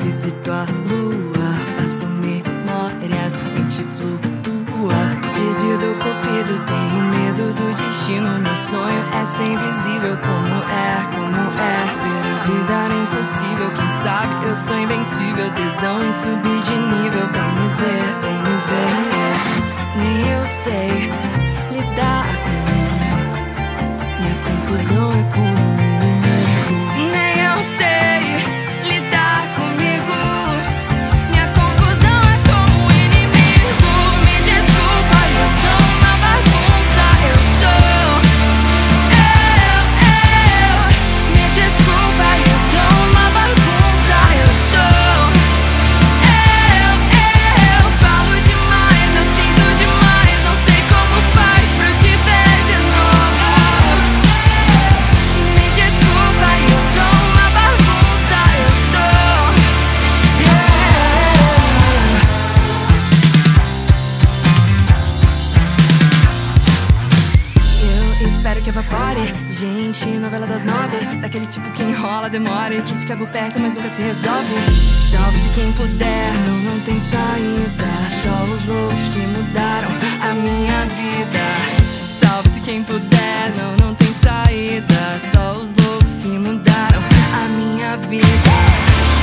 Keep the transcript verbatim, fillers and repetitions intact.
Visito a lua, faço memórias, mente flutua. Desvio do cupido, tenho medo do destino. Meu sonho é ser invisível, como é, como é. Ver a vida era impossível, quem sabe eu sou invencível. Tesão em subir de nível, vem me ver, vem me ver, é. Nem eu sei lidar com ele, minha confusão é com o inimigo. Nem eu sei lidar comigo, minha confusão é com o inimigo. Me desculpa, eu sou uma bagunça, eu sou eu, eu. Me desculpa, eu sou uma bagunça, eu sou eu, eu. Falo demais, eu sinto demais, não sei como faz pra eu te ver de novo. Me desculpa, eu sou uma bagunça, eu sou eu. Eu espero que evapore. Gente, novela das nove, daquele tipo que enrola, demora e que te quebra perto, mas nunca se resolve. Salve-se quem puder, não, não tem saída. Só os loucos que mudaram a minha vida. Salve-se quem puder, não, não tem saída. Só os loucos que mudaram a minha vida.